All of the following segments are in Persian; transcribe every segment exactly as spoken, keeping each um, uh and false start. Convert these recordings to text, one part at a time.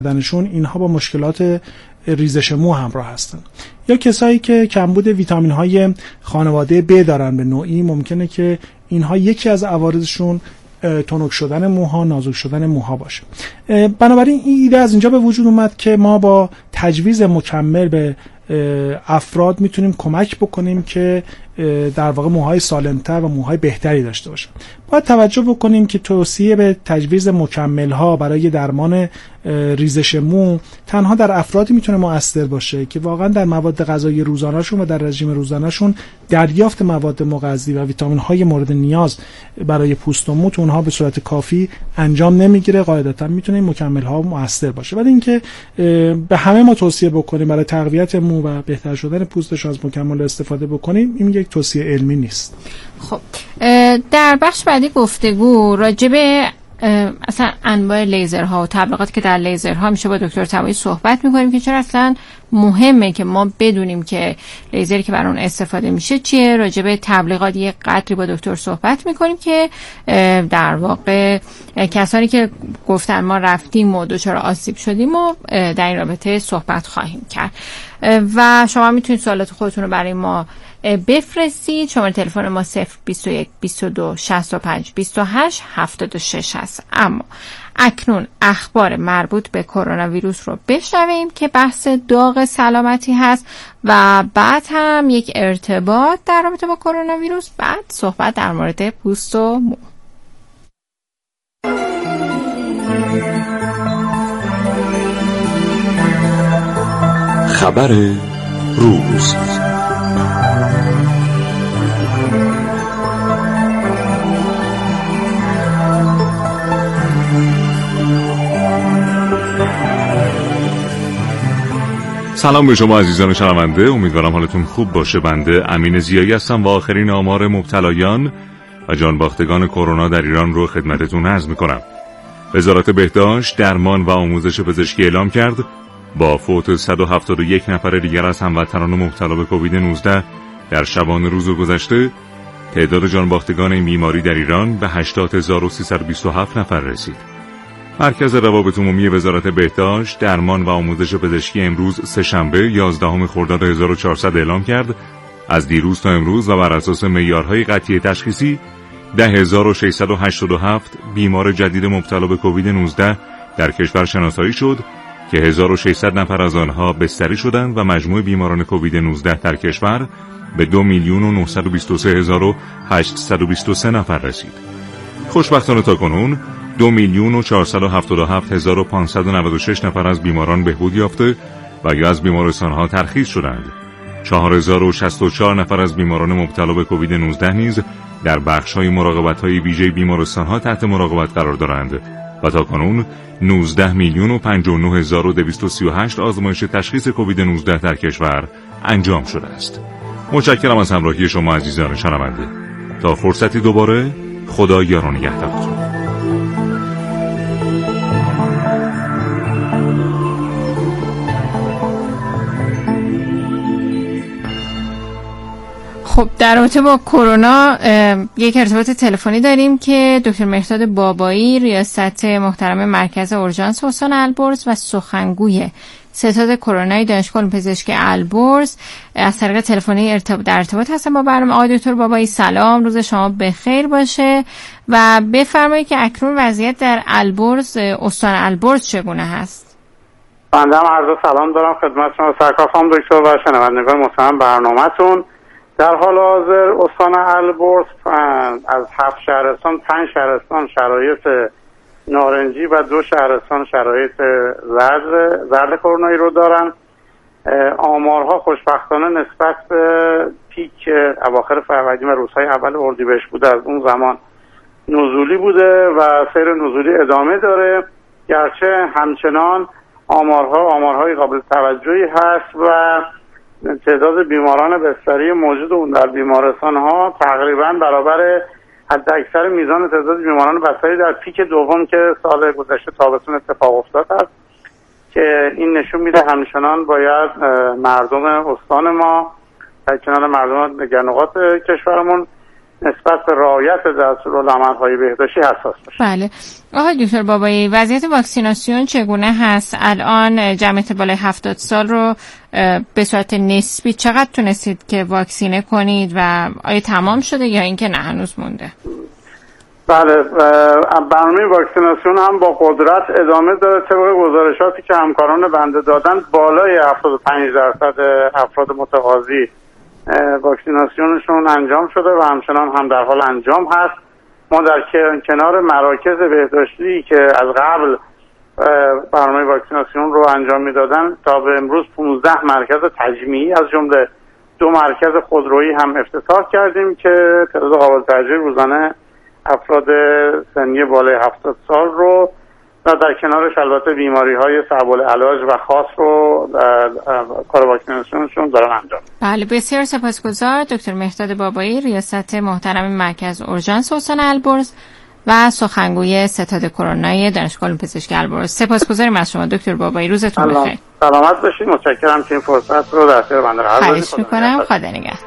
بدنشون اینها با مشکلات ریزش مو همراه هستن. یا کسایی که کمبود ویتامین های خانواده ب دارن به نوعی، ممکنه که اینها یکی از عوارضشون تنک شدن موها، نازک شدن موها باشه. بنابراین این ایده از اینجا به وجود اومد که ما با تجویز مکمل به افراد میتونیم کمک بکنیم که در واقع موهای سالمتر و موهای بهتری داشته باشن. باید توجه بکنیم که توصیه به تجویز مکمل ها برای درمان ریزش مو تنها در افرادی میتونه مؤثر باشه که واقعا در مواد غذایی روزانه‌شون و در رژیم روزانه‌شون دریافت مواد مغذی و ویتامین های مورد نیاز برای پوست و مو تو اونها به صورت کافی انجام نمیگیره. قاعدتا میتونه این مکمل ها مؤثر باشه، ولی اینکه به همه ما توصیه بکنیم برای تقویت مو و بهتر شدن پوستش از مکمل استفاده بکنیم، این یک توصیه علمی نیست. خب در بخش بعدی گفتگو راجع به اصلا انواع لیزرها و تبلیغاتی که در لیزرها میشه با دکتر طبایی صحبت میکنیم که چرا اصلا مهمه که ما بدونیم که لیزری که برای اون استفاده میشه چیه. راجع به تبلیغات یه قدری با دکتر صحبت میکنیم که در واقع کسانی که گفتن ما رفتیم و دچار آسیب شدیم و در این رابطه صحبت خواهیم کرد و شما میتونید سوالات خودتون رو برای ما بفرستید. شماره تلفن ما صفر بیست و یک بیست و دو شصت و پنج بیست و هشت هفتاد و شش هست. اما اکنون اخبار مربوط به کرونا ویروس رو بشنویم که بحث داغ سلامتی هست و بعد هم یک ارتباط در رابطه با کرونا ویروس، بعد صحبت در مورد پوست و مو. خبر روز. سلام به شما عزیزان شنونده، امیدوارم حالتون خوب باشه. بنده امین ضیایی هستم و آخرین آمار مبتلایان و جانباختگان کرونا در ایران رو خدمتتون عرض می‌کنم. وزارت بهداشت، درمان و آموزش پزشکی اعلام کرد با فوت صد و هفتاد و یک نفر دیگر از هموطنان مبتلا به کووید نوزده در شبانه روز گذشته، تعداد جانباختگان این بیماری در ایران به هشتاد هزار و سیصد و بیست و هفت نفر رسید. مرکز روابط عمومی وزارت بهداشت، درمان و آموزش پزشکی امروز سه‌شنبه یازدهم خرداد هزار و چهارصد اعلام کرد از دیروز تا امروز و بر اساس معیارهای قطعی تشخیصی ده هزار و ششصد و هشتاد و هفت بیمار جدید مبتلا به کووید نوزده در کشور شناسایی شد که هزار و ششصد نفر از آنها بستری شدند و مجموع بیماران کووید نوزده در کشور به دو میلیون و نهصد و بیست و سه هزار و هشتصد و بیست و سه نفر رسید. خوشبختانه تاکنون دو میلیون و چهارصد و هفتاد و هفت هزار و پانصد و نود و شش نفر از بیماران بهبود یافته و یا از بیمارستان‌ها ترخیص شدند. چهار هزار و شصت و چهار نفر از بیماران مبتلا به کووید نوزده نیز در بخش‌های مراقبت‌های ویژه بیمارستان‌ها تحت مراقبت قرار دارند و تاکنون نوزده میلیون و پنجاه و نه هزار و دویست و سی و هشت آزمایش تشخیص کووید نوزده در کشور انجام شده است. متشکرم از همراهی شما عزیزان شنونده. تا فرصتی دوباره، خدا یار و نگهدارتون. خب در رابطه با کرونا یک ارتباط تلفنی داریم که دکتر مهرداد بابایی، ریاست محترم مرکز اورژانس استان البرز و سخنگوی ستاد کرونایی دانشگاه پزشکی البرز از طریق تلفنی ارتباط در ارتباط هستن با برنامه. آقای دکتر بابایی سلام، روز شما بخیر باشه و بفرمایید که اکنون وضعیت در البرز استان البرز چگونه هست؟ بنده هم عرض سلام دارم خدمت شما سرکار خانم دکتر و شنوندگان محترم برنامه‌تون. در حال حاضر استان البرز از هفت شهرستان پنج شهرستان شرایط نارنجی و دو شهرستان شرایط زرد زرد کرونایی رو دارن. آمارها خوشبختانه نسبت به پیک اواخر فروردین و روزهای اول اردیبهشت بوده از اون زمان نزولی بوده و سیر نزولی ادامه داره، گرچه همچنان آمارها آمارهای قابل توجهی هست و تعداد بیماران بستری موجود اون در بیمارستان ها تقریبا برابر حداکثر میزان تعداد بیماران بستری در پیک دوم که سال گذشته تابستون اتفاق افتاد است، که این نشون میده همچنان باید مردم استان ما در کنار مردم دیگر نقاط کشورمون نسبت به رعایت دستورالعمل‌های بهداشتی حساس باشیم. بله. آقای دکتر بابایی، وضعیت واکسیناسیون چگونه هست؟ الان جمعیت بالای هفتاد سال رو به صورت نسبی چقدر تونستید که واکسینه کنید و آیا تمام شده یا اینکه نه هنوز مونده؟ بله، برنامه واکسیناسیون هم با قدرت ادامه داره. طبق گزارشاتی که همکاران بنده دادن بالای هفتاد و پنج درصد افراد متقاضی واکسیناسیونشون انجام شده و همچنان هم در حال انجام هست. ما در کنار مراکز بهداشتی که از قبل برنامه واکسیناسیون رو انجام میدادن تا به امروز پانزده مرکز تجمیعی از جمله دو مرکز خودرویی هم افتتاح کردیم که تعداد قابل توجهی روزانه افراد سنی بالای هفتاد سال رو و در کنارش البته بیماری‌های صعب العلاج و خاص رو کار واکسیناسیونشون دارن انجام. بله، بسیار سپاسگزار دکتر مهرداد بابایی، ریاست محترم مرکز اورژانس استان البرز و سخنگوی ستاد کرونای دانشگاه علوم پزشکی البرز. سپاسگزاریم از شما دکتر بابایی، روزتون بخیر. سلامت باشید. متشکرم که این فرصت رو در اختیار بنده قرار دادید. خواهش می‌کنم. خدا نگهدار.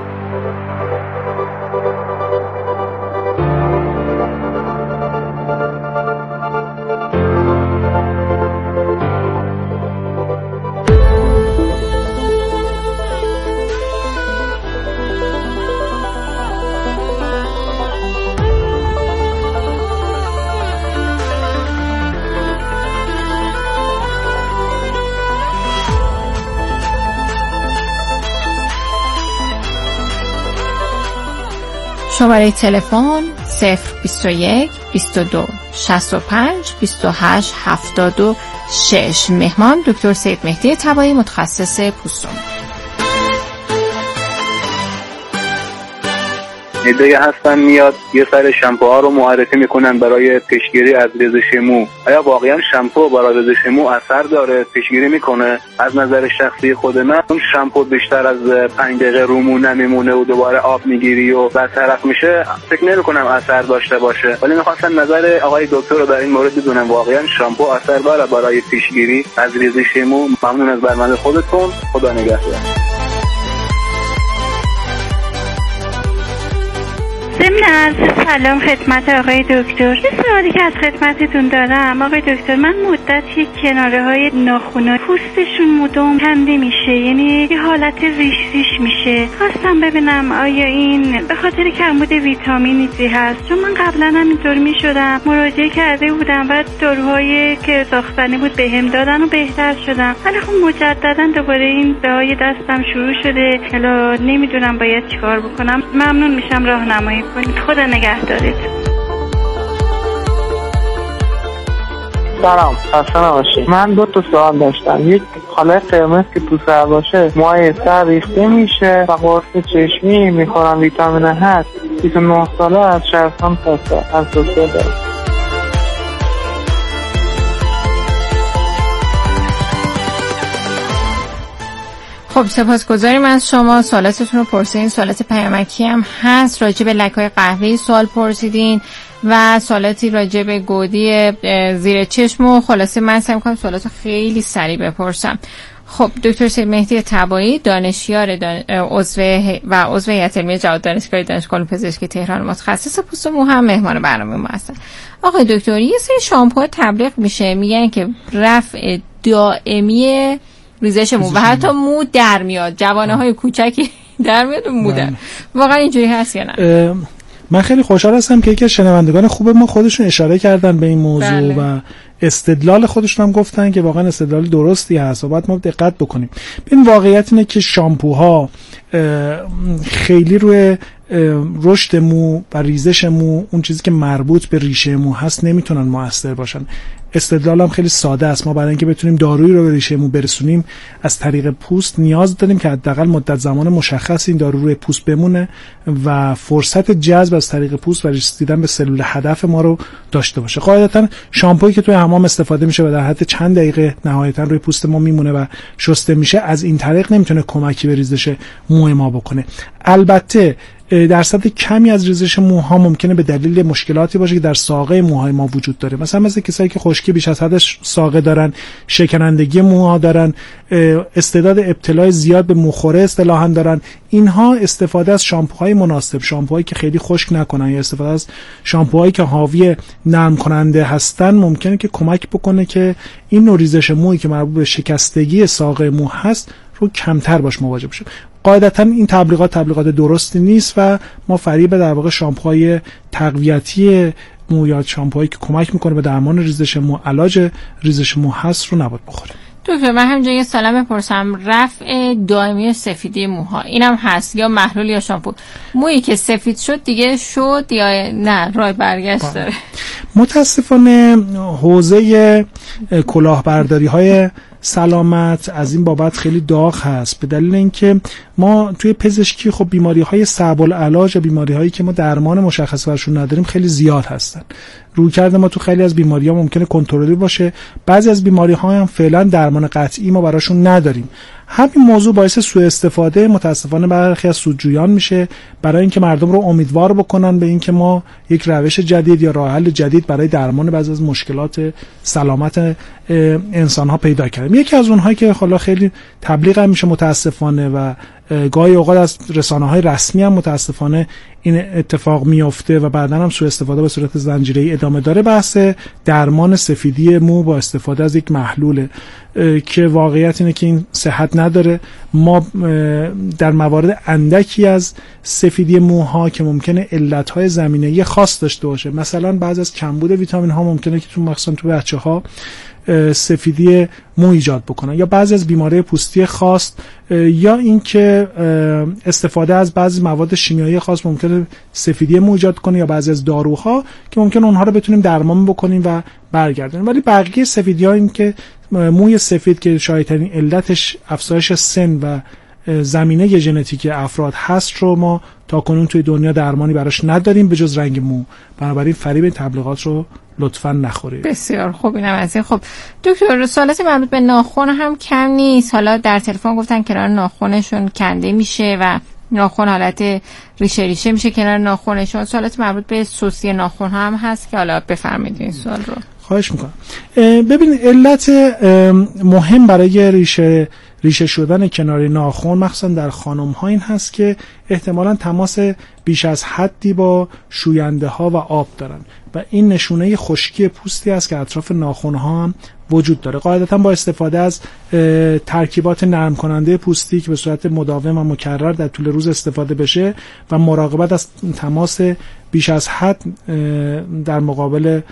شماره تلفن صفر بیست و یک بیست و دو شصت و پنج بیست و هشت هفتاد و شش. مهمان دکتر سید مهدی طبایی، متخصص پوستون. ایده هستن میاد یه سر شامپوها رو معرفی میکنن برای پیشگیری از ریزش مو. آیا واقعا شامپو برای ریزش مو اثر داره، پیشگیری میکنه؟ از نظر شخصی خود من اون شامپو بیشتر از پنج دقیقه رو مو نمیمونه و دوباره آب میگیری و برطرف میشه، فکر نمیکنم اثر داشته باشه. ولی میخواستم نظر آقای دکتر رو در این مورد بدونم، واقعا شامپو اثر داره برای پیشگیری از ریزش مو؟ ممنون از برنامه خودتون. خدا نگهدار. ضمن عرض سلام خدمت آقای دکتر. یه سوالی که از خدمتتون دارم آقای دکتر، من مدتی کناره های ناخونا پوستشون مدام کنده میشه، یعنی یه حالت ریش ریش میشه. خواستم ببینم آیا این به خاطر کمبود ویتامینی دی هست؟ چون من قبلا هم اینطور میشدم، مراجعه کرده بودم و داروهایی که ساختنی بود بهم دادن و بهتر شدم، ولی خب مجددا دوباره این دعای دستم شروع شده. حالا نمیدونم باید چیکار بکنم. ممنون میشم راهنمایی کنید. خدا نگهدارید. سلام، خسته نباشید. من دو تا سوال داشتم. یک، خاله قرمز که تو سر باشه موهای سر ریخته میشه و قرص چشمی میخورم ویتامین هست. بیست و نه ساله از شهرستان پاسه از دوسته دارم. خب سپاسگزاریم از شما. سوالاتتون رو پرسیدین. سوالات پیامکی هم هست. راجع به لک‌های قهوه‌ای سوال پرسیدین و سوالاتی راجع به گودی زیر چشم و خلاصه من سعی می‌کنم سوالات خیلی سریع بپرسم. خب دکتر سید مهدی طبایی، دانشیار دان... عضو و عضو هیئت علمی جهاد دانشگاه دانشگاه علوم پزشکی تهران، متخصص پوست و مو، هم مهمان برنامه ما هستن. آقای دکتر، یه سری شامپو تبلیغ میشه میگن که رفع دائمی ریزش مو و حتی مو در میاد، جوانه های کوچکی در میاد و مو در. واقعا اینجوری هست یا نه؟ من خیلی خوشحال هستم که یکی از شنوندگان خوب ما خودشون اشاره کردن به این موضوع. بله. و استدلال خودشون هم گفتن که واقعا استدلال درستی هست و باید ما دقت بکنیم. این واقعیت اینه که شامپوها خیلی روی رشد مو و ریزش مو، اون چیزی که مربوط به ریشه مو هست، نمیتونن مؤثر باشن. استدلال هم خیلی ساده است. ما برای اینکه بتونیم دارویی رو به ریشه مو برسونیم از طریق پوست نیاز داریم که حداقل مدت زمان مشخصی این دارو روی پوست بمونه و فرصت جذب از طریق پوست و رسیدن به سلول هدف ما رو داشته باشه. قاعدتا شامپویی که توی حمام استفاده میشه و در حد چند دقیقه نهایتا روی پوست ما میمونه و شسته میشه، از این طریق نمیتونه کمکی به ریزش مو ما بکنه. البته درصد کمی از ریزش موها ممکنه به دلیل مشکلاتی باشه که در ساقه موهای ما وجود داره. مثلا مثل کسایی که خشکی بیش از حد ساقه دارن، شکنندگی موها دارن، استعداد ابتلای زیاد به موخوره اصطلاحاً دارن، اینها استفاده از شامپوهای مناسب، شامپوهایی که خیلی خشک نکنن یا استفاده از شامپوهایی که حاوی نرم کننده هستن ممکنه که کمک بکنه که این نوع ریزش مویی که مربوط به شکستگی ساقه مو هست رو کمتر باش مواجه بشه. قاعدتا این تبلیغات تبلیغات درستی نیست و ما فریب در واقع شامپوهای تقویتی مو یا شامپوهایی که کمک میکنه به درمان ریزش مو، علاج ریزش مو هست رو نباید بخوریم. دکتر من همینجا یه سلام بپرسم، رفع دائمی سفیدی موها اینم هست یا محلول یا شامپو؟ مویی که سفید شد دیگه شد یا نه راه برگشت داره؟ متاسفانه حوزه کلاهبرداری های سلامت از این بابت خیلی داغ هست، به دلیل اینکه ما توی پزشکی خب بیماری های صعب العلاج و بیماری هایی که ما درمان مشخص برشون نداریم خیلی زیاد هستن. رویکرد ما تو خیلی از بیماری ها ممکنه کنترلی باشه، بعضی از بیماری ها هم فعلا درمان قطعی ما براشون نداریم. همین موضوع باعث سوء استفاده متاسفانه برخی از سودجویان میشه برای اینکه مردم رو امیدوار بکنن به اینکه ما یک روش جدید یا راه حل جدید برای درمان بعضی از مشکلات سلامت انسان ها پیدا کردیم. یکی از اونهایی که حالا خیلی تبلیغ هم میشه متاسفانه و گاهی اوقات از رسانه‌های رسمی هم متاسفانه این اتفاق میفته و بعداً هم سوء استفاده به صورت زنجیره‌ای ادامه داره، بحث درمان سفیدی مو با استفاده از یک محلول که واقعیت اینه که این صحت نداره. ما در موارد اندکی از سفیدی موها که ممکنه علت‌های زمینه‌ای خاص داشته باشه، مثلا بعضی از کمبود ویتامین ها ممکنه که تو مخصوصا تو بچه‌ها سفیدی مو ایجاد بکنن، یا بعضی از بیماری پوستی خاص، یا اینکه استفاده از بعضی مواد شیمیایی خاص ممکنه سفیدی مو ایجاد کنه، یا بعضی از داروها که ممکنه اونها رو بتونیم درمان بکنیم و برگردونیم. ولی بقیه سفیدی‌ها این که موی سفید که شایع‌ترین علتش افزایش سن و زمینه ژنتیک افراد هست رو ما تا کنون توی دنیا درمانی براش نداریم به جز رنگ مو. بنابراین فریب تبلیغات رو لطفاً نخورید. بسیار خوب، اینم از این. خب دکتر سوالات مربوط به ناخن هم کم نیست. حالا در تلفن گفتن کنار ناخنشون کنده میشه و ناخن حالت ریشه ریشه میشه کنار ناخنشون. سوالات مربوط به سوسی ناخن هم هست که حالا بفرمایید این سوال رو. خواهش میکنم. ببین علت مهم برای ریشه ریشه شدن کنار ناخن مخصوصا در خانم ها این هست که احتمالاً تماس بیش از حدی با شوینده ها و آب دارن و این نشونه خشکی پوستی است که اطراف ناخن ها هم وجود داره. قاعدتاً با استفاده از ترکیبات نرم کننده پوستی که به صورت مداوم و مکرر در طول روز استفاده بشه و مراقبت از تماس بیش از حد در مقابل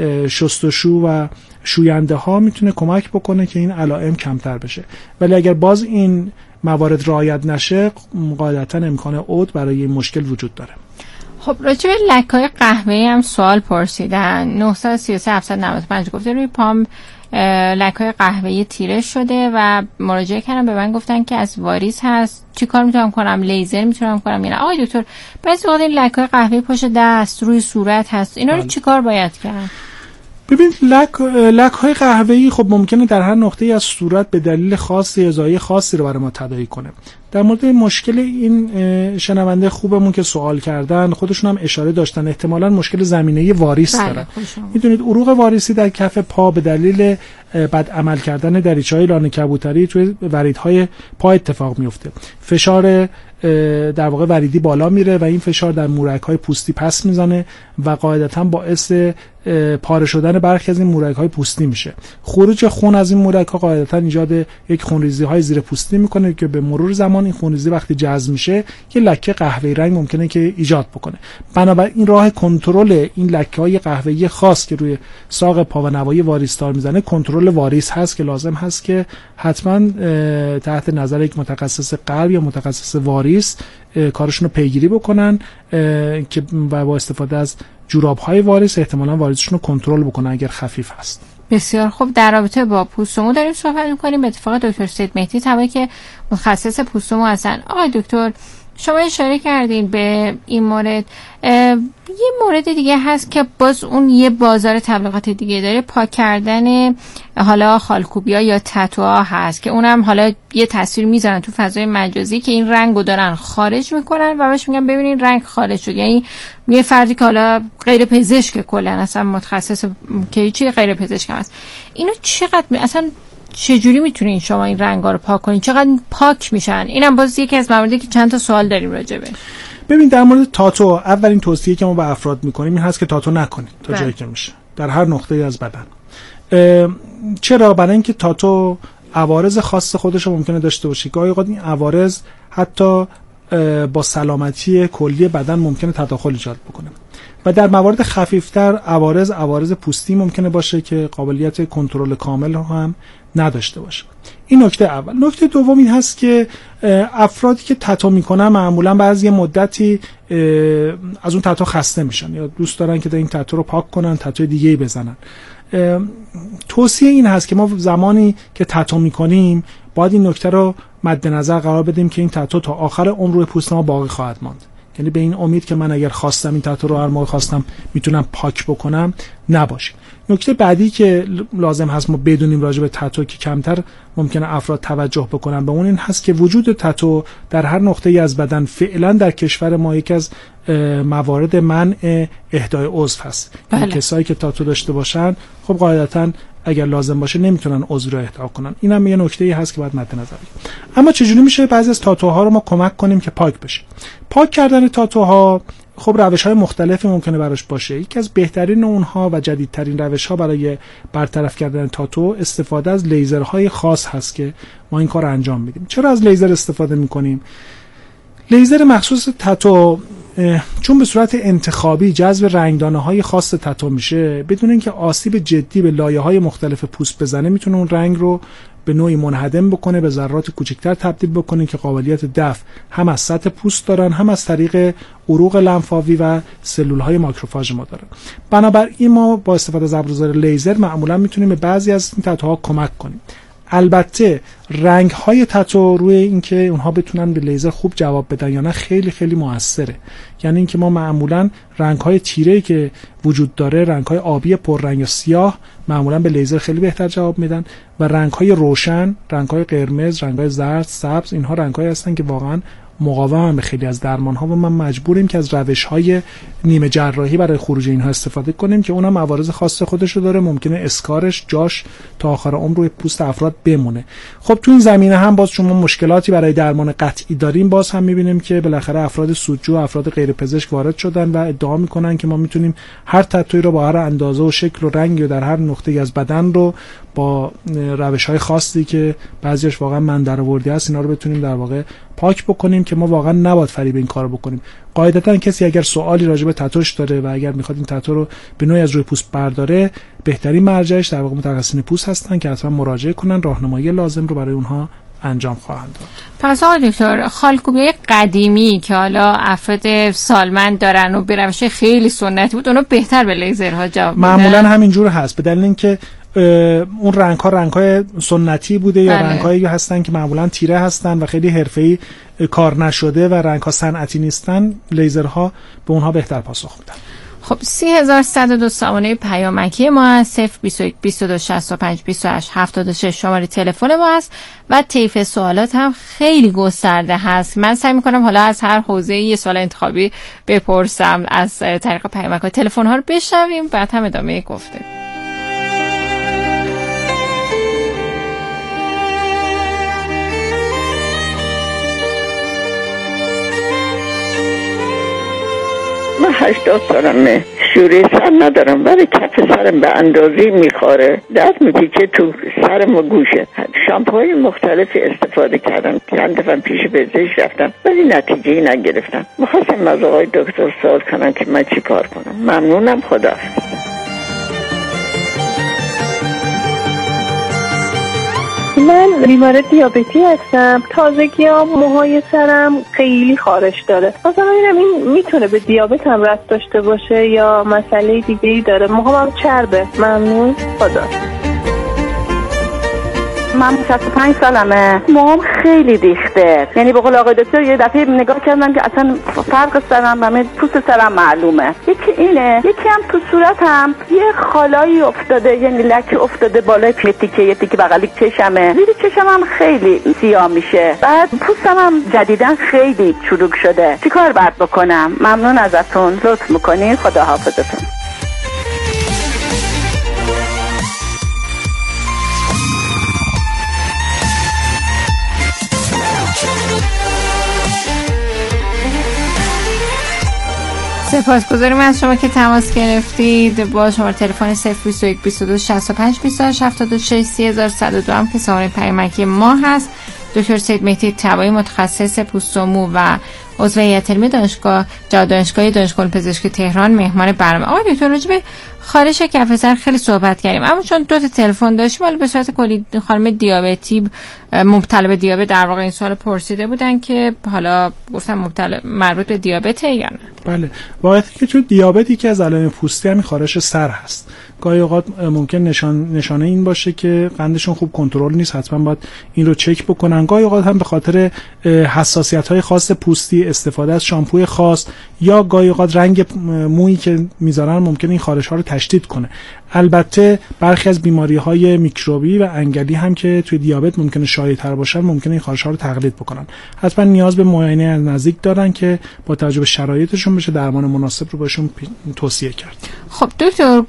شستشو و شوینده ها میتونه کمک بکنه که این علائم کمتر بشه. ولی اگر باز این موارد رعایت نشه قاعدتا امکان عود برای این مشکل وجود داره. خب راجع به لک‌های قهوه‌ای هم سوال پرسیدن. نه سه سه هفت نه پنج گفته روی پام لک‌های قهوه‌ای تیره شده و مراجعه کردم، به من گفتن که از واریس هست. چی کار میتونم کنم؟ لیزر میتونم کنم یا نه؟ آقای دکتر بعضی وقتا این لک‌های قهوه‌ای پشت دست روی صورت هست، اینا رو چیکار باید کرد؟ ببین لک لک های قهوه‌ای خب ممکنه در هر نقطه‌ای از صورت به دلیل خاصی ازایی خاصی رو برای ما تداعی کنه. در مورد مشکل این شنونده خوبمون که سوال کردن خودشون هم اشاره داشتن احتمالاً مشکل زمینه‌ای واریس دارن. میدونید عروق واریسی در کف پا به دلیل بد عمل کردن دریچه‌های لانه کبوتری توی وریدهای پا اتفاق میفته. فشار در واقع وریدی بالا میره و این فشار در مورک‌های پوستی پس میزنه و قاعدتاً باعث پاره شدن برخی از این مورک‌های پوستی میشه. خروج خون از این مورک‌ها قاعدتاً ایجاد یک خونریزی‌های زیر پوستی میکنه که به مرور زمان این خونریزی وقتی جذب میشه یه لکه قهوه‌ای رنگ ممکنه که ایجاد بکنه. بنابراین این راه کنترل این لکه‌های قهوه‌ای خاص که روی ساق پا و نوایی واریسدار میزنه کنترل واریس هست که لازم هست که حتما تحت نظر یک متخصص قلب یا متخصص واریس کارشون رو پیگیری بکنن که با استفاده از جوراب‌های واریس احتمالاً واریسشون رو کنترل بکنن اگر خفیف هست. بسیار خوب. در رابطه با پوست و مو داریم صحبت می‌کنیم. به اتفاق دکتر سید مهدی طبایی که متخصص پوست و مو هستن. آقای دکتر شما اشاره کردین به این مورد. یه مورد دیگه هست که باز اون یه بازار تبلیغات دیگه داره، پاک کردن حالا خالکوبیا یا تتوها هست که اونم حالا یه تصویر میذارن تو فضای مجازی که این رنگو دارن خارج میکنن و بهش میگن ببینین رنگ خارج شد. یعنی یه فردی که حالا غیر پزشک کلا اصلا متخصص که چی غیر پزشک هست، اینو چقدر اصلا چجوری میتونین شما این رنگا رو پاک کنین؟ چقدر پاک میشن؟ اینم باز یکی از مواردی که چند تا سوال داریم راجبه. ببین در مورد تاتو اولین توصیه که ما به افراد میکنیم این هست که تاتو نکنید تا جایی که میشه در هر نقطه‌ای از بدن. چرا؟ برای اینکه تاتو عوارض خاص خودش رو ممکنه داشته باشه. گاهی اوقات این عوارض حتی با سلامتی کلی بدن ممکنه تداخل ایجاد بکنه و در موارد خفیفتر عوارض عوارض پوستی ممکنه باشه که قابلیت کنترل کامل رو هم نداشته باشه. این نکته اول. نکته دوم این هست که افرادی که تتو میکنن معمولا بعضی مدتی از اون تتو خسته میشن یا دوست دارن که این تتو رو پاک کنن، تتو دیگه‌ای بزنن. توصیه این هست که ما زمانی که تتو میکنیم باید این نکته رو مد نظر قرار بدیم که این تتو تا آخر عمر روی پوست ما باقی خواهد ماند. یعنی به این امید که من اگر خواستم این تتو رو هر موقع خواستم میتونم پاک بکنم نباشه. نکته بعدی که لازم هست ما بدونیم راجع به تتو که کمتر ممکنه افراد توجه بکنن به اون این هست که وجود تتو در هر نقطه‌ای از بدن فعلا در کشور ما یک از موارد منع اهدای عضو هست. بله. کسایی که تتو داشته باشن خب قاعدتاً اگر لازم باشه نمیتونن عضو رو اهدا کنن. اینم یه نکته‌ای هست که باید مد نظر بگیریم. اما چجوری میشه بعضی از تاتوها رو ما کمک کنیم که پاک بشه؟ پاک کردن تاتوها خب روش‌های مختلفی ممکنه براش باشه. یکی از بهترین اونها و جدیدترین روش‌ها برای برطرف کردن تاتو استفاده از لیزرهای خاص هست که ما این کار انجام میدیم. چرا از لیزر استفاده میکنیم؟ لیزر مخصوص تاتو چون به صورت انتخابی جذب رنگدانه‌های خاص تاتو میشه، بدون اینکه آسیب جدی به لایه‌های مختلف پوست بزنه میتونه اون رنگ رو به نوعی منهدم بکنه، به ذرات کوچکتر تبدیل بکنه که قابلیت دفع هم از سطح پوست دارن هم از طریق عروق لنفاوی و سلول‌های ماکروفاژ ما دارن. بنابراین ما با استفاده از ابروزار لیزر معمولا میتونیم به بعضی از این تاتوها کمک کنیم. البته رنگ‌های تاتو روی اینکه اونها بتونن به لیزر خوب جواب بدن یا نه خیلی خیلی موثره. یعنی اینکه ما معمولا رنگ‌های تیره‌ای که وجود داره، رنگ‌های آبی پررنگ یا سیاه، معمولا به لیزر خیلی بهتر جواب میدن و رنگ‌های روشن، رنگ‌های قرمز، رنگ‌های زرد، سبز، اینها رنگ‌هایی هستن که واقعاً مقاوم به خیلی از درمان‌ها و ما مجبوریم که از روش‌های نیمه جراحی برای خروج اینها استفاده کنیم که اونم عوارض خاص خودش رو داره. ممکنه اسکارش جاش تا آخر عمر روی پوست افراد بمونه. خب تو این زمینه هم باز چون ما مشکلاتی برای درمان قطعی داریم، باز هم می‌بینیم که بالاخره افراد سودجو، افراد غیر پزشک وارد شدن و ادعا می‌کنن که ما می‌تونیم هر تتویی رو با هر اندازه و شکل و رنگی در هر نقطه‌ای از بدن رو با روش‌های خاصی که بعضیش واقعا من درآوردی است اینا رو بتونیم در واقع پاک بکنیم که ما واقعا نباید فریب این کارو بکنیم. قاعدتا کسی اگر سوالی راجع به تتوش داره و اگر میخواد این تتو رو به نوعی از روی پوست برداره، بهترین مرجعش در واقع متخصصین پوست هستن که حتما مراجعه کنن، راهنمایی لازم رو برای اونها انجام خواهند داد. پس آقای دکتر، خالکوبیای قدیمی که حالا افراد سالمند دارن و به روش خیلی سنتی بود، اونو بهتر به لیزرها جواب میدن؟ معمولا همینجور هست، به دلیل اینکه اون رنگ ها رنگ های سنتی بوده یا رنگ هایی هستن که معمولا تیره هستن و خیلی حرفه‌ای کار نشده و رنگ ها صنعتی نیستن، لیزرها به اونها بهتر پاسخ میدن. خب سی هزار صد و دو سامانه پیامکی ما هست، صفر بیست و یک بیست و دو شصت و پنج بیست و هشت هفتاد و شش شماره تلفن ما هست و طیف سوالات هم خیلی گسترده هست. من سعی میکنم حالا از هر حوزه یه سوال انتخابی بپرسم از طریق پیامک. تلفن ها رو بشنویم بعد هم ادامه گفته. من هشتاد سالمه، شوره سر ندارم ولی کف سرم به اندازه میخوره، دست میپیچه تو سرم و گوشه. شامپوهای مختلفی استفاده کردم، چند دفعه پیش پزشک رفتم ولی نتیجه نگرفتم. میخواستم از آقای دکتر سوال کنم که من چی کار کنم. ممنونم، خدا. من بیمار دیابتی هستم. تازگی ها موهای سرم خیلی خارش داره. مثلا ببینم این میتونه به دیابت هم ربط داشته باشه یا مسئله دیگه ای داره. موهام هم چربه. ممنون، خدا. من شصت و پنج سالمه، موام خیلی ریخته، یعنی به قول آقای دکتر یه دفعه نگاه کردم که اصلا فرق سرم و پوست سرم معلومه. یکی اینه، یکی هم تو صورتم یه خالایی افتاده، یعنی لکه افتاده بالای تیکه یه تیکه بغلی چشمه، زیر چشمم هم خیلی سیاه میشه. بعد پوستم هم جدیدن خیلی چروک شده. چیکار باید بکنم؟ ممنون ازتون، لطف میکنین، خدا حافظتون. سپاسگزاریم از شما که تماس گرفتید. با شماره تلفن صفر بیست و یک بیست و دو شصت و پنج بیست و هشت هفتاد و شش سی هزار و صد و دو هم که شماره پیامکی ما هست. دکتر سید مهدی طبایی، متخصص پوست و مو و عضو هیئت علمی دانشگاه جا دانشگاهی دانشگاه پزشکی تهران مهمان برنامه. آقای دکتر راجع به خارش کف سر خیلی صحبت کردیم، اما چون دو تا تلفن داشتیم ولی به صورت کلی خانم دیابتی مبتلا به دیابت در واقع این سوال پرسیده بودن که حالا گفتم مبتلا مربوط به دیابت یا نه. بله، واقعیتی که چون دیابتی که از علائم پوستی همین خارش سر هست. گاهی اوقات ممکن نشان نشانه این باشه که قندشون خوب کنترل نیست، حتما باید این رو چک بکنن. گاهی اوقات هم به خاطر حساسیت‌های خاص پوستی، استفاده از شامپوی خاص یا گاهی اوقات رنگ مویی که میذارن ممکن این خارش‌ها رو تشدید کنه. البته برخی از بیماری‌های میکروبی و انگلی هم که توی دیابت ممکنه شایع‌تر باشن ممکنه این خارش‌ها رو تقلید بکنن. حتما نیاز به معاینه از نزدیک دارن که با توجه به شرایطشون بشه درمان مناسب رو بهشون توصیه کرد. خب دکتر،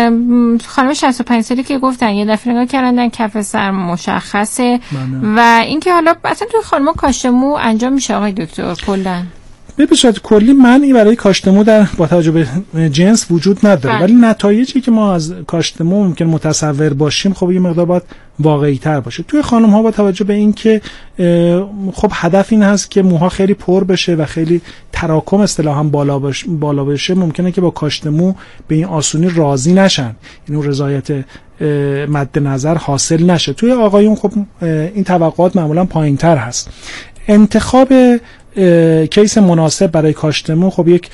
خانم شصت و پنج سالی که گفتن یه دفعه نگاه کردن کف سر مشخصه من. و اینکه حالا اصلا توی خانم‌ها کاست مو انجام میشه آقای دکتر کلاً؟ به صورت کلی منعی برای کاشت مو در با توجه به جنس وجود نداره، ولی نتایجی که ما از کاشت مو ممکن متصور باشیم خب یه مقدار باید واقعی تر باشه. توی خانم ها با توجه به این که خب هدف این هست که موها خیلی پر بشه و خیلی تراکم اصطلاحاً بالا بشه بالا بشه، ممکنه که با کاشت مو به این آسونی راضی نشن، این رضایت مد نظر حاصل نشه. توی آقایون خب این توقعات معمولا پایین‌تر هست. انتخاب کیس مناسب برای کاشت مو خب یک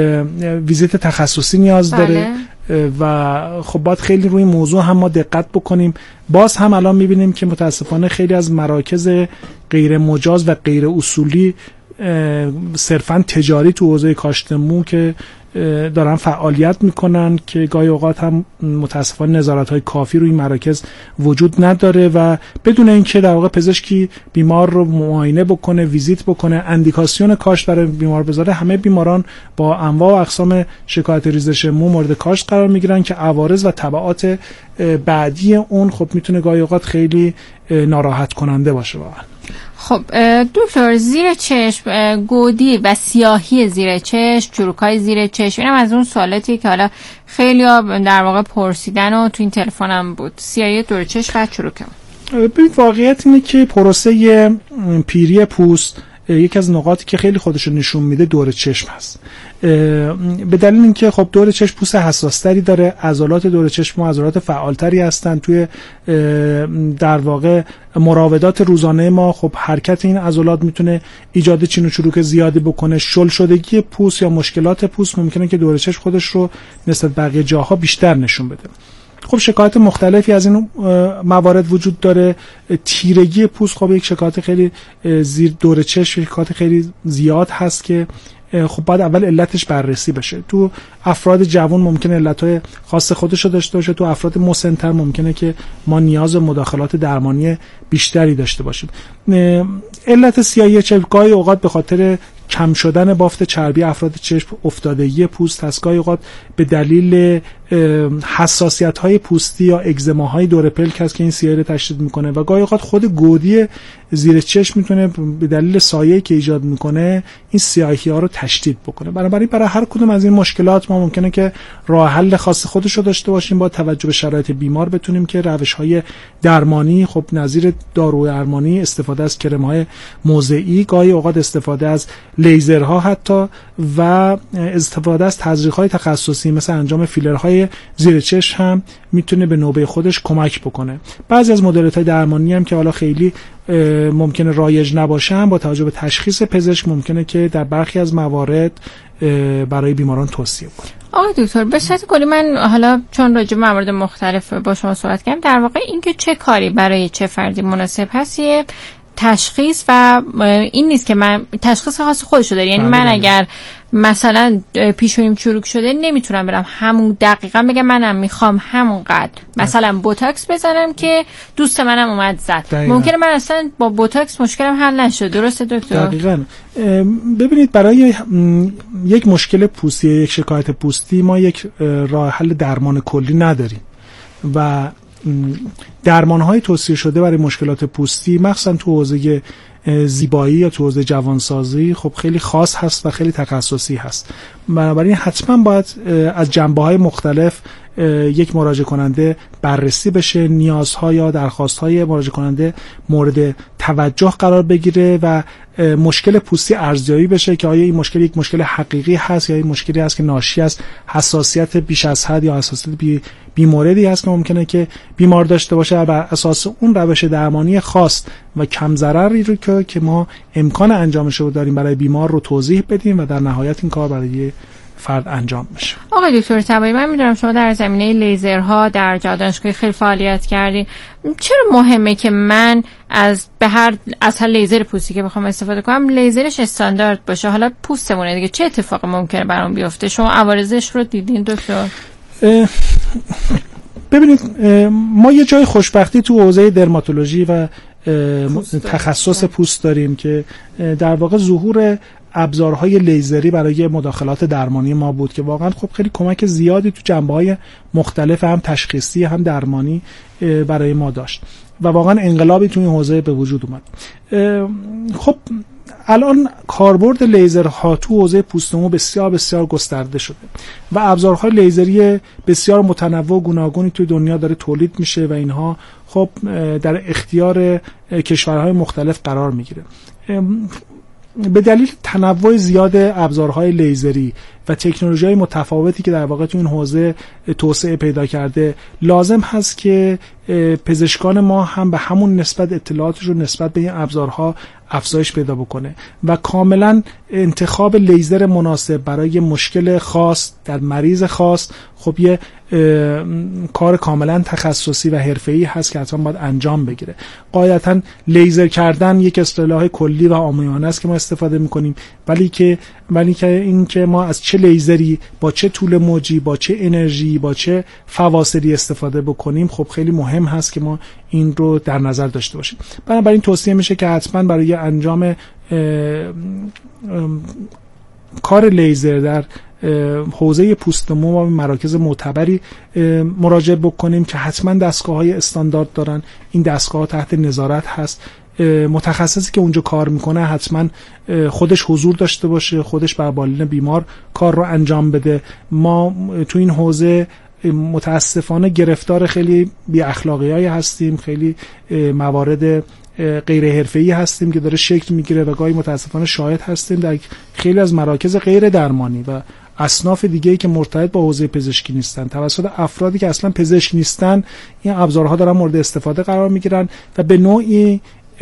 ویزیت تخصصی نیاز داره. بله. و خب باید خیلی روی موضوع هم ما دقت بکنیم. باز هم الان میبینیم که متاسفانه خیلی از مراکز غیر مجاز و غیر اصولی صرفا تجاری تو حوزه کاشت مو که دارن فعالیت میکنن که گاهی اوقات هم متاسفانه نظارت‌های کافی روی مراکز وجود نداره و بدون اینکه در واقع پزشکی بیمار رو معاینه بکنه، ویزیت بکنه، اندیکاسیون کاشت برای بیمار بذاره، همه بیماران با انواع و اقسام شکایت ریزش مو مورد کاشت قرار میگیرن که عوارض و تبعات بعدی اون خب میتونه گاهی اوقات خیلی ناراحت کننده باشه واقعا. خب دکتر، زیر چشم گودی و سیاهی زیر چشم، چروکای زیر چشم، اینم از اون سوالاتی که حالا خیلی در واقع پرسیدن و تو این تلفنم بود، سیاهی دور چشم و چروکم. ببین واقعیت اینه که پروسه پیری پوست یکی از نقاطی که خیلی خودش رو نشون میده دور چشم هست. به دلیل اینکه خب دور چشم پوست حساستری داره، عضلات دور چشم عضلات فعالتری هستن. توی در واقع مراودات روزانه ما خب حرکت این عضلات میتونه ایجاد چین و چروک زیادی بکنه. شل شدگی پوست یا مشکلات پوست ممکنه که دور چشم خودش رو نسبت بقیه جاها بیشتر نشون بده. خب شکایت مختلفی از این موارد وجود داره. تیرگی پوست خب یک شکایت خیلی زیر دور چشم شکایت خیلی زیاد هست که خب باید اول علتش بررسی بشه. تو افراد جوان ممکنه علتهای خاص خودش رو داشته باشه، تو افراد مسن‌تر ممکنه که ما نیاز به مداخلات درمانی بیشتری داشته باشیم. علت سیاهی چشم گاهی اوقات به خاطر کم شدن بافت چربی افراد چشم، افتادگی پوست هست، گاهی اوقات به دلیل حساسیت‌های پوستی یا اگزماهای دور پلک هست که این سیاهی رو تشدید میکنه و گاهی اوقات خود گودی زیر چشم میتونه به دلیل سایه‌ای که ایجاد میکنه این سیاهی‌ها رو تشدید بکنه. بنابراین برای هر کدوم از این مشکلات ما ممکنه که راه حل خاص خودش رو داشته باشیم، با توجه به شرایط بیمار بتونیم که روش‌های درمانی خب نظیر داروی درمانی، استفاده از کرم‌های موضعی، گاهی اوقات استفاده از لیزرها حتی و استفاده از تزریق‌های تخصصی مثل انجام فیلرهای زیر چشم هم میتونه به نوبه خودش کمک بکنه. بعضی از مدل‌های درمانی هم که حالا خیلی ممکنه رایج نباشن با توجه به تشخیص پزشک ممکنه که در برخی از موارد برای بیماران توصیه کنه. آقای دکتر به صورت کلی من حالا چون راجع به موارد مختلف با شما صحبت کردم، در واقع اینکه چه کاری برای چه فردی مناسب هست یه تشخیص و این نیست که من تشخیص خاص خودشو داره. یعنی من اگر مثلا پیشونیم چروک شده نمیتونم برم همون دقیقاً بگم منم میخوام همون قد مثلا بوتاکس بزنم که دوست منم اومد زد. دقیقا. ممکنه من اصلا با بوتاکس مشکلم حل نشد. درسته دکتر؟ دقیقاً. ببینید برای یک مشکل پوستی، یک شکایت پوستی ما یک راه حل درمان کلی نداریم و درمان‌های توصیه شده برای مشکلات پوستی مخصوصا تو حوزه زیبایی یا تو حوزه جوانسازی خب خیلی خاص هست و خیلی تخصصی هست. بنابراین حتما باید از جنبه‌های مختلف یک مراجعه کننده بررسی بشه، نیازها یا درخواست‌های مراجعه کننده مورد توجه قرار بگیره و مشکل پوستی ارزیابی بشه که آیا این مشکل یک مشکل حقیقی هست یا این مشکلی هست که ناشی از حساسیت بیش از حد یا حساسیت بی بیموردی هست که ممکنه که بیمار داشته باشه و بر اساس اون روش درمانی خاص و کم ضرری رو که که ما امکان انجامش رو داریم برای بیمار رو توضیح بدیم و در نهایت این کار برای فرد انجام بشه. آقای دکتر طبایی، من میدونم شما در زمینه لیزرها در دانشگاه خیلی فعالیت کردین. چرا مهمه که من از به هر از هر لیزر پوستی که بخوام استفاده کنم لیزرش استاندارد باشه؟ حالا پوستمونه دیگه، چه اتفاقی ممکنه برام بیفته؟ شما عوارضش رو دیدین دکتر؟ ببینید ما یه جای خوشبختی تو حوزه درماتولوژی و تخصص پوست داریم که در واقع ظهور ابزارهای لیزری برای مداخلات درمانی ما بود که واقعا خب خیلی کمک زیادی تو جنبه‌های مختلف هم تشخیصی هم درمانی برای ما داشت و واقعا انقلابی تو این حوزه به وجود اومد. خب الان کاربرد لیزرها تو حوزه پوست عمو بسیار بسیار گسترده شده و ابزارهای لیزری بسیار متنوع و گوناگونی تو دنیا داره تولید میشه و اینها خب در اختیار کشورهای مختلف قرار میگیره. به دلیل تنوع زیاد ابزارهای لیزری و تکنولوژی‌های متفاوتی که در واقع تو این حوزه توسعه پیدا کرده، لازم هست که پزشکان ما هم به همون نسبت اطلاعاتش رو نسبت به این ابزارها افزایش پیدا بکنه و کاملا انتخاب لیزر مناسب برای مشکل خاص در مریض خاص خب یه کار کاملا تخصصی و حرفه‌ای هست که حتما باید انجام بگیره. قاعدتاً لیزر کردن یک اصطلاح کلی و عامیانه است که ما استفاده می‌کنیم، ولی که ولی که این که ما از چه لیزری با چه طول موجی با چه انرژی با چه فواصلی استفاده بکنیم خب خیلی مهم هست که ما این رو در نظر داشته باشیم. بنابراین توصیه میشه که حتما برای انجام ام ام کار لیزر در حوزه پوست عمو و مراکز معتبری مراجعه بکنیم که حتما دستگاه‌های استاندارد دارن. این دستگاه‌ها تحت نظارت هست. متخصصی که اونجا کار میکنه حتما خودش حضور داشته باشه، خودش بر بالین بیمار کار رو انجام بده. ما تو این حوزه متاسفانه گرفتار خیلی بی اخلاقی‌هایی هستیم، خیلی موارد غیر حرفه‌ای هستیم که داره شکل میگیره و گاهی متاسفانه شاهد هستیم در خیلی از مراکز غیر درمانی و اصناف دیگه‌ای که مرتبط با حوزه پزشکی نیستن توسط افرادی که اصلا پزشک نیستن این ابزارها دارن مورد استفاده قرار میگیرن و به نوعی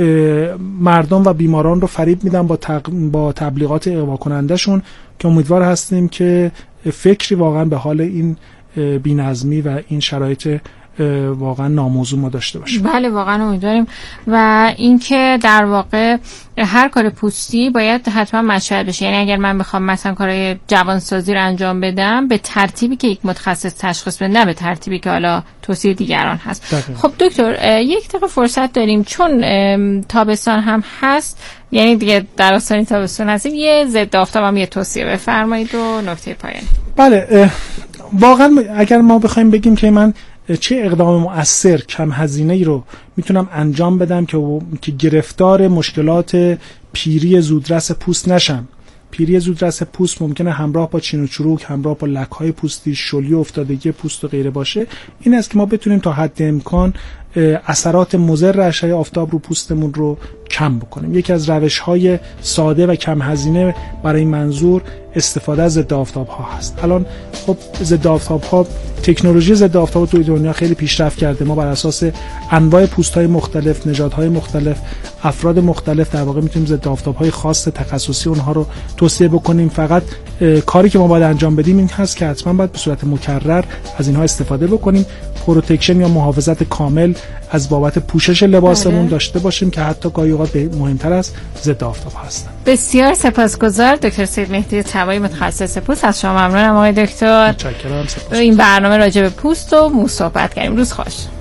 مردم و بیماران رو فریب میدن با تق... با تبلیغات اغوا کننده شون که امیدوار هستیم که فکری واقعا به حال این بی‌نظمی و این شرایط واقعا ناموزون ما داشته باشیم. بله واقعا امیدواریم. و اینکه در واقع هر کار پوستی باید حتما مشورت بشه. یعنی اگر من بخوام مثلا کارهای جوانسازی رو انجام بدم به ترتیبی که یک متخصص تشخیص بده، نه به ترتیبی که حالا توصیه دیگران هست. دقیقا. خب دکتر یک دقیقه فرصت داریم چون تابستان هم هست، یعنی دیگه در آستانه تابستان هستیم، یه ضد آفتاب هم یه توصیه بفرمایید و نکته پایانی. بله واقعا اگر ما بخوایم بگیم که من چه اقدام مؤثر کم هزینه ای رو میتونم انجام بدم که که گرفتار مشکلات پیری زودرس پوست نشم. پیری زودرس پوست ممکنه همراه با چین و چروک، همراه با لک‌های پوستی، شلی، افتادگی پوست و غیره باشه. این است که ما بتونیم تا حد امکان اثرات مضر اشعه آفتاب رو پوستمون رو کم بکنیم. یکی از روش‌های ساده و کم هزینه برای این منظور استفاده از ضد آفتاب‌ها هست. الان خب ضد آفتاب‌ها، تکنولوژی ضد آفتاب توی دنیا خیلی پیشرفت کرده. ما بر اساس انواع پوست‌های مختلف، نژادهای مختلف، افراد مختلف در واقع میتونیم ضد آفتاب‌های خاص تخصصی اونها رو توصیه بکنیم. فقط کاری که ما باید انجام بدیم این هست که حتما باید به صورت مکرر از اینها استفاده بکنیم. پروتکشن یا محافظت کامل از بابت پوشش لباسمون داشته باشیم که حتی گاهی اوقات مهمتر از ضد آفتاب هستن. بسیار سپاسگزار دکتر سید مهدی طبایی، متخصص پوست. از شما ممنونم آقای دکتر. متشکرم. این برنامه راجع به پوست و مو صحبت کردیم. روز خوش.